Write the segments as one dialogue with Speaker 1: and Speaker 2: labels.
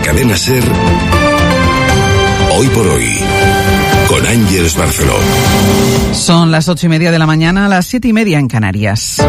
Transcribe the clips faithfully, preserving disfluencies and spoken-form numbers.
Speaker 1: Cadena SER, Hoy por Hoy, con Ángeles Barceló.
Speaker 2: Son las ocho y media de la mañana, las siete y media en Canarias.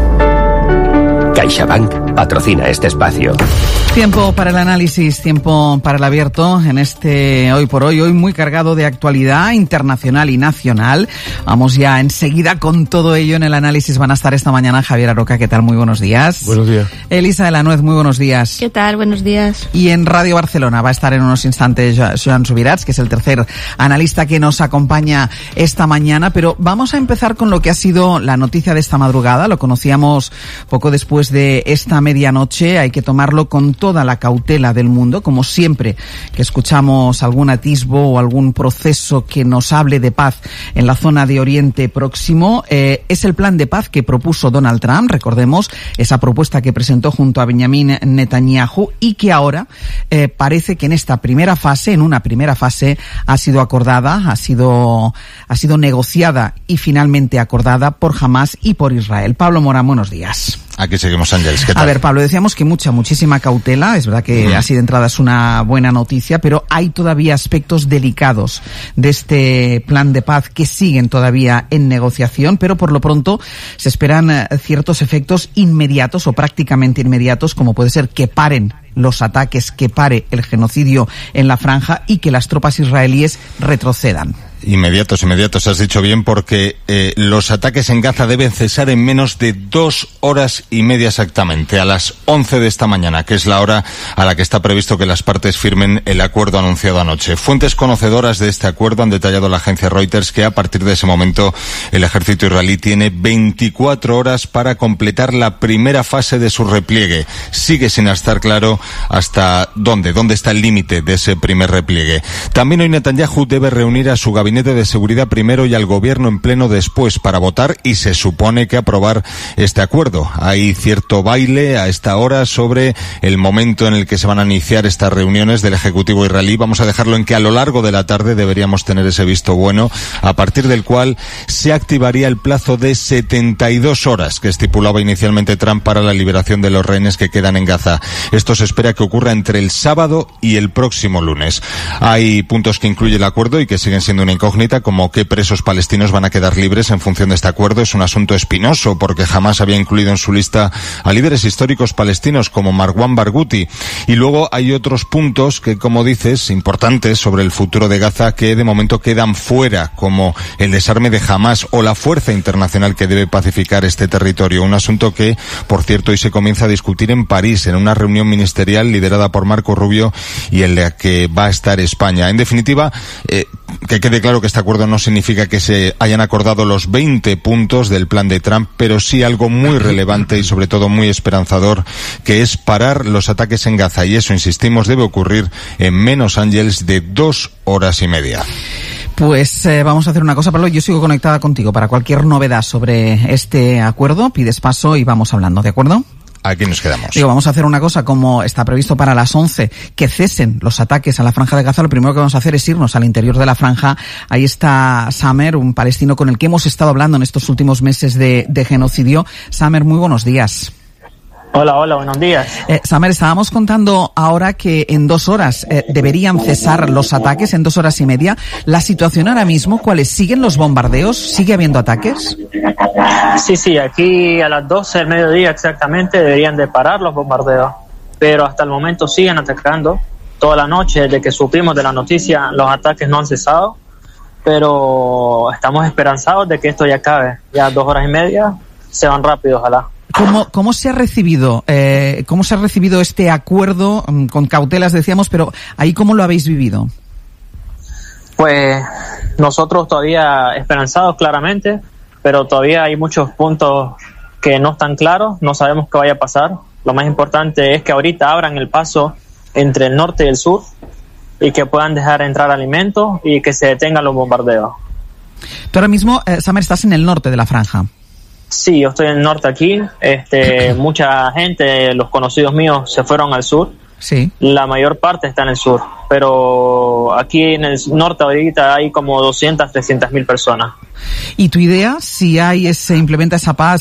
Speaker 3: CaixaBank patrocina este espacio.
Speaker 2: Tiempo para el análisis, tiempo para el abierto en este Hoy por Hoy, hoy muy cargado de actualidad internacional y nacional. Vamos ya enseguida con todo ello en el análisis. Van a estar esta mañana Javier Aroca, ¿qué tal? Muy buenos días.
Speaker 4: Buenos días.
Speaker 2: Elisa de la Nuez, muy buenos días.
Speaker 5: ¿Qué tal? Buenos días.
Speaker 2: Y en Radio Barcelona va a estar en unos instantes Joan Subirats, que es el tercer analista que nos acompaña esta mañana, pero vamos a empezar con lo que ha sido la noticia de esta madrugada. Lo conocíamos poco después de esta medianoche. Hay que tomarlo con toda la cautela del mundo, como siempre que escuchamos algún atisbo o algún proceso que nos hable de paz en la zona de Oriente Próximo. Eh, es el plan de paz que propuso Donald Trump, recordemos, esa propuesta que presentó junto a Benjamin Netanyahu y que ahora eh, parece que en esta primera fase, en una primera fase, ha sido acordada, ha sido, ha sido negociada y finalmente acordada por Hamás y por Israel. Pablo Morán, buenos días.
Speaker 6: Aquí seguimos, Ángeles. ¿Qué tal?
Speaker 2: A ver, Pablo, decíamos que mucha, muchísima cautela. Es verdad que mm. así de entrada es una buena noticia, pero hay todavía aspectos delicados de este plan de paz que siguen todavía en negociación, pero por lo pronto se esperan eh, ciertos efectos inmediatos o prácticamente inmediatos, como puede ser que paren los ataques, que pare el genocidio en la franja y que las tropas israelíes retrocedan.
Speaker 6: Inmediatos, inmediatos, has dicho bien, porque eh, los ataques en Gaza deben cesar en menos de dos horas y media exactamente, a las once de esta mañana, que es la hora a la que está previsto que las partes firmen el acuerdo anunciado anoche. Fuentes conocedoras de este acuerdo han detallado a la agencia Reuters que a partir de ese momento el ejército israelí tiene veinticuatro horas para completar la primera fase de su repliegue. Sigue sin estar claro hasta dónde, dónde está el límite de ese primer repliegue. También hoy Netanyahu debe reunir a su gabinete de seguridad primero y al gobierno en pleno después para votar y se supone que aprobar este acuerdo. Hay cierto baile a esta hora sobre el momento en el que se van a iniciar estas reuniones del Ejecutivo israelí. Vamos a dejarlo en que a lo largo de la tarde deberíamos tener ese visto bueno, a partir del cual se activaría el plazo de setenta y dos horas que estipulaba inicialmente Trump para la liberación de los rehenes que quedan en Gaza. Esto se espera que ocurra entre el sábado y el próximo lunes. Hay puntos que incluye el acuerdo y que siguen siendo una incógnita, como qué presos palestinos van a quedar libres en función de este acuerdo. Es un asunto espinoso porque jamás había incluido en su lista a líderes históricos palestinos como Marwan Barghouti. Y luego hay otros puntos que, como dices, importantes sobre el futuro de Gaza que de momento quedan fuera, como el desarme de Hamás o la fuerza internacional que debe pacificar este territorio. Un asunto que, por cierto, hoy se comienza a discutir en París en una reunión ministerial liderada por Marco Rubio y en la que va a estar España. En definitiva, eh, que quede claro que este acuerdo no significa que se hayan acordado los veinte puntos del plan de Trump, pero sí algo muy relevante y sobre todo muy esperanzador, que es parar los ataques en Gaza, y eso, insistimos, debe ocurrir en menos, Ángeles, de dos horas y media.
Speaker 2: Pues eh, vamos a hacer una cosa, Pablo, yo sigo conectada contigo para cualquier novedad sobre este acuerdo, pides paso y vamos hablando, ¿de acuerdo?
Speaker 6: Aquí nos quedamos.
Speaker 2: Digo, vamos a hacer una cosa, como está previsto para las once, que cesen los ataques a la franja de Gaza. Lo primero que vamos a hacer es irnos al interior de la franja. Ahí está Samer, un palestino con el que hemos estado hablando en estos últimos meses de, de genocidio. Samer, muy buenos días.
Speaker 7: Hola, hola, buenos días.
Speaker 2: Eh, Samer, estábamos contando ahora que en dos horas eh, deberían cesar los ataques, en dos horas y media. ¿La situación ahora mismo cuál es? ¿Siguen los bombardeos? ¿Sigue habiendo ataques?
Speaker 7: Sí, sí, aquí a las doce del mediodía exactamente deberían de parar los bombardeos, pero hasta el momento siguen atacando. Toda la noche, desde que supimos de la noticia, los ataques no han cesado, pero estamos esperanzados de que esto ya acabe. Ya dos horas y media se van rápido, ojalá.
Speaker 2: ¿Cómo, cómo se ha recibido, eh, cómo se ha recibido este acuerdo, con cautelas decíamos, pero ahí cómo lo habéis vivido?
Speaker 7: Pues nosotros todavía esperanzados claramente, pero todavía hay muchos puntos que no están claros, no sabemos qué vaya a pasar. Lo más importante es que ahorita abran el paso entre el norte y el sur y que puedan dejar entrar alimentos y que se detengan los bombardeos.
Speaker 2: Tú ahora mismo, eh, Samer, estás en el norte de la franja.
Speaker 7: Sí, yo estoy en el norte aquí. Este, mucha gente, los conocidos míos, se fueron al sur.
Speaker 2: Sí.
Speaker 7: La mayor parte está en el sur, pero aquí en el norte ahorita hay como doscientas, trescientas mil personas.
Speaker 2: ¿Y tu idea, si hay se implementa esa paz